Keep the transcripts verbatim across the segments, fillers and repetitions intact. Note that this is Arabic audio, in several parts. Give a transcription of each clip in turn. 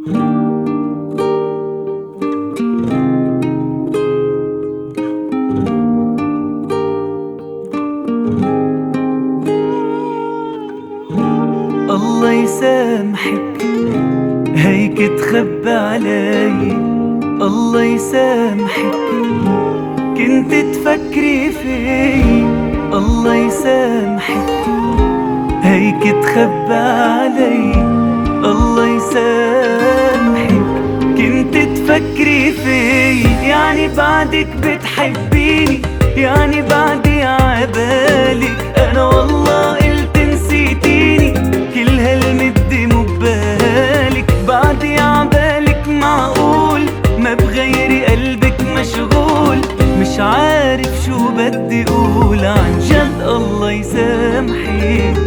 الله يسامحك هيك تخبى علي. الله يسامحك كنت تفكري في. الله يسامحك هيك تخبى علي. الله يسامحك كنت تفكري في. يعني بعدك بتحبيني، يعني بعدي عبالك. انا والله قلت نسيتيني، كل هالمد مو ببالك. بعدي عبالك معقول ما بغيري قلبك مشغول. مش عارف شو بدي اقول عن جد. الله يسامحك.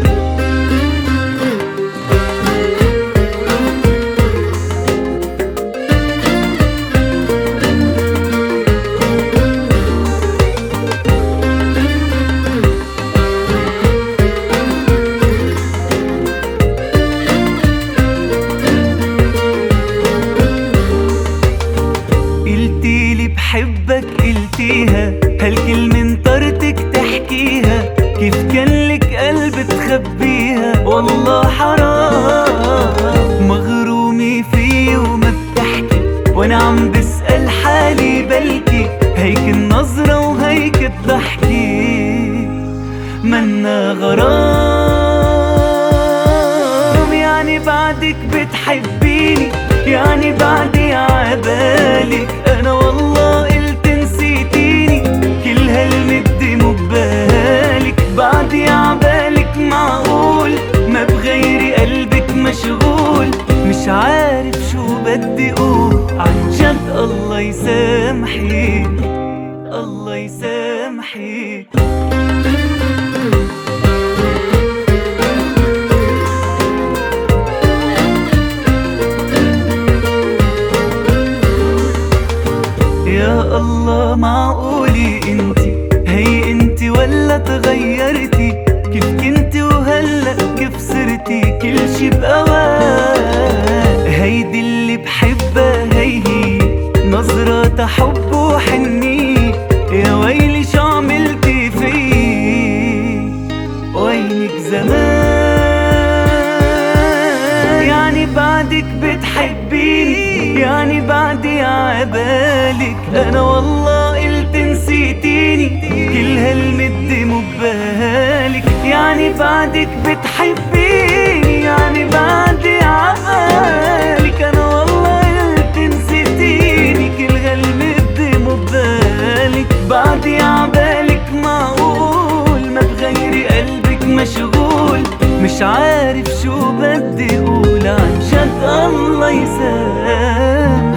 قلتيلي بحبك قلتيها، هالكلمة انطرتك تحكيها. كيف كان لك قلب تخبيها؟ والله حرام. مغرومة فيه وما بتحكي، وانا عم بسأل حالي بلكي هيك النظرة وهيك الضحكي منا غرام. يعني بعدك بتحبيني، يعني بعدي عبالك. انا والله قلت نسيتيني، كل هالمد مو ببالك. بعدي عبالك معقول ما بغيري قلبك مشغول. مش عارف شو بدي اقول عن جد. الله يسامحك. الله يسامحك. يا الله معقولي انتي هي انتي ولا تغيرتي؟ كيف كنتي وهلأ كيف صرتي؟ كل شي بأوان. هيدي اللي بحبها هي هي نظرة حب وحنية. يا ويلي شو عملتي في. وينك زمان؟ يعني بعدك بتحبيني، يعني بعدي عبالك. انا والله قلت نسيتيني، كل هالمد مو ببالك. يعني بعدك بتحبيني، يعني بعدي عبالك. انا والله قلت نسيتيني، كل هالمد مو ببالك. بعدي عبالك معقول ما بغيري قلبك مشغول. مش عارف شو بدي اقول عن جد. الله يسامحك.